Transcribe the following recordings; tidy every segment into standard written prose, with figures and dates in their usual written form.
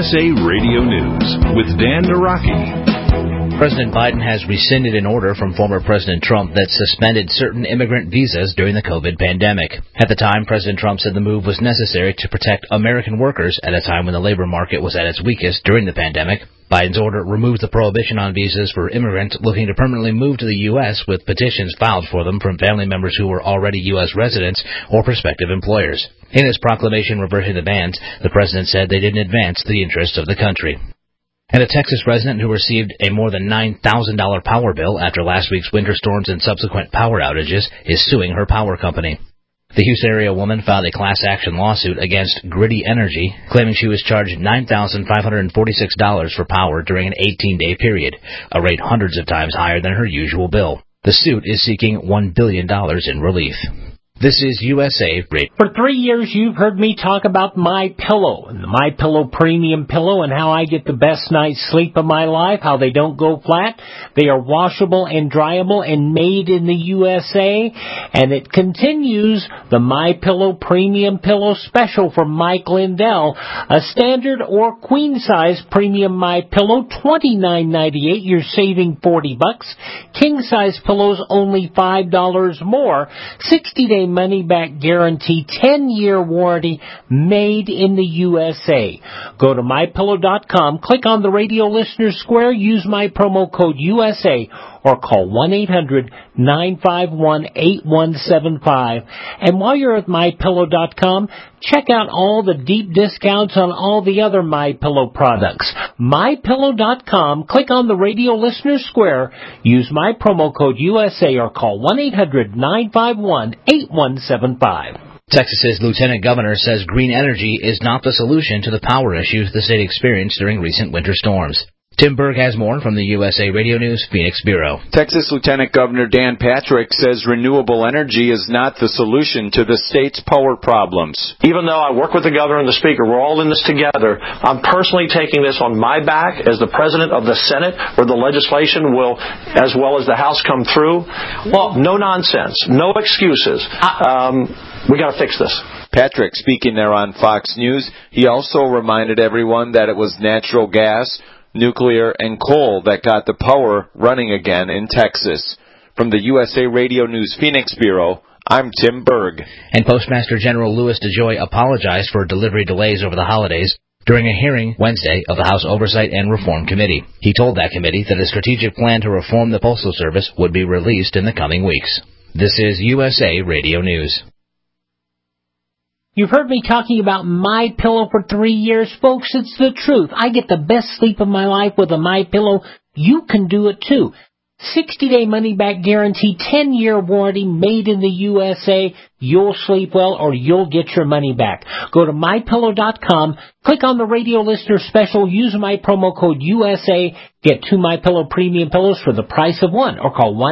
USA Radio News with Dan Naraki. President Biden has rescinded an order from former President Trump that suspended certain immigrant visas during the COVID pandemic. At the time, President Trump said the move was necessary to protect American workers at a time when the labor market was at its weakest during the pandemic. Biden's order removes the prohibition on visas for immigrants looking to permanently move to the U.S. with petitions filed for them from family members who were already U.S. residents or prospective employers. In his proclamation reversing the bans, the president said they didn't advance the interests of the country. And a Texas resident who received a more than $9,000 power bill after last week's winter storms and subsequent power outages is suing her power company. The Houston area woman filed a class action lawsuit against Griddy Energy, claiming she was charged $9,546 for power during an 18-day period, a rate hundreds of times higher than her usual bill. The suit is seeking $1 billion in relief. This is USA Radio. For 3 years, you've heard me talk about MyPillow and the MyPillow Premium Pillow and how I get the best night's sleep of my life, how they don't go flat. They are washable and dryable and made in the USA. And it continues the MyPillow Premium Pillow Special from Mike Lindell. A standard or queen-size premium MyPillow, $29.98. You're saving $40. King-size pillows, only $5 more. 60-day money-back guarantee, 10-year warranty, made in the USA. Go to MyPillow.com, click on the radio listener square, use my promo code USA, or call 1-800-951-8175. And while you're at MyPillow.com, check out all the deep discounts on all the other MyPillow products. MyPillow.com, click on the radio listener square, use my promo code USA, or call 1-800-951-8175. Texas's lieutenant governor says green energy is not the solution to the power issues the state experienced during recent winter storms. Tim Berg has more from the USA Radio News Phoenix Bureau. Texas Lieutenant Governor Dan Patrick says renewable energy is not the solution to the state's power problems. Even though I work with the governor and the speaker, we're all in this together, I'm personally taking this on my back as the president of the Senate, where the legislation will, as well as the House, come through. Well, no nonsense, no excuses. We got to fix this. Patrick, speaking there on Fox News, he also reminded everyone that it was natural gas, nuclear, and coal that got the power running again in Texas. From the USA Radio News Phoenix Bureau, I'm Tim Berg. And Postmaster General Louis DeJoy apologized for delivery delays over the holidays during a hearing Wednesday of the House Oversight and Reform Committee. He told that committee that a strategic plan to reform the Postal Service would be released in the coming weeks. This is USA Radio News. You've heard me talking about MyPillow for 3 years, folks. It's the truth. I get the best sleep of my life with a MyPillow. You can do it too. 60-day money-back guarantee, 10-year warranty, made in the USA. You'll sleep well or you'll get your money back. Go to MyPillow.com, click on the radio listener special, use my promo code USA, get 2 MyPillow premium pillows for the price of one, or call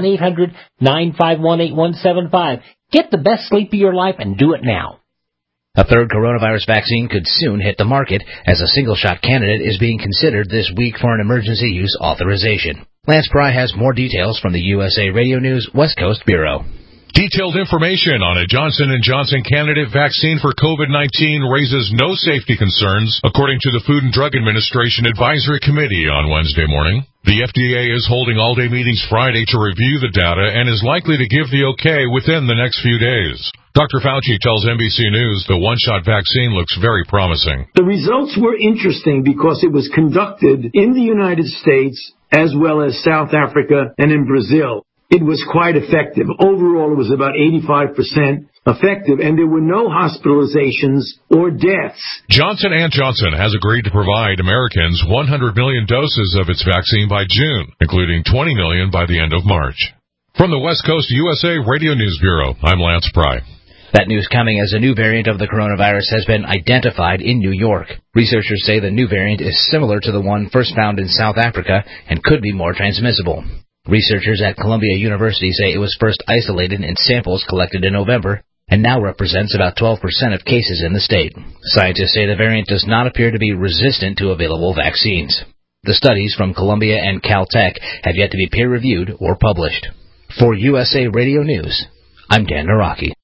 1-800-951-8175. Get the best sleep of your life and do it now. A third coronavirus vaccine could soon hit the market, as a single-shot candidate is being considered this week for an emergency use authorization. Lance Pry has more details from the USA Radio News West Coast Bureau. Detailed information on a Johnson & Johnson candidate vaccine for COVID-19 raises no safety concerns, according to the Food and Drug Administration Advisory Committee on Wednesday morning. The FDA is holding all-day meetings Friday to review the data and is likely to give the okay within the next few days. Dr. Fauci tells NBC News the one-shot vaccine looks very promising. The results were interesting because it was conducted in the United States as well as South Africa and in Brazil. It was quite effective. Overall, it was about 85% effective, and there were no hospitalizations or deaths. Johnson & Johnson has agreed to provide Americans 100 million doses of its vaccine by June, including 20 million by the end of March. From the West Coast USA Radio News Bureau, I'm Lance Pry. That news coming as a new variant of the coronavirus has been identified in New York. Researchers say the new variant is similar to the one first found in South Africa and could be more transmissible. Researchers at Columbia University say it was first isolated in samples collected in November and now represents about 12% of cases in the state. Scientists say the variant does not appear to be resistant to available vaccines. The studies from Columbia and Caltech have yet to be peer-reviewed or published. For USA Radio News, I'm Dan Naraki.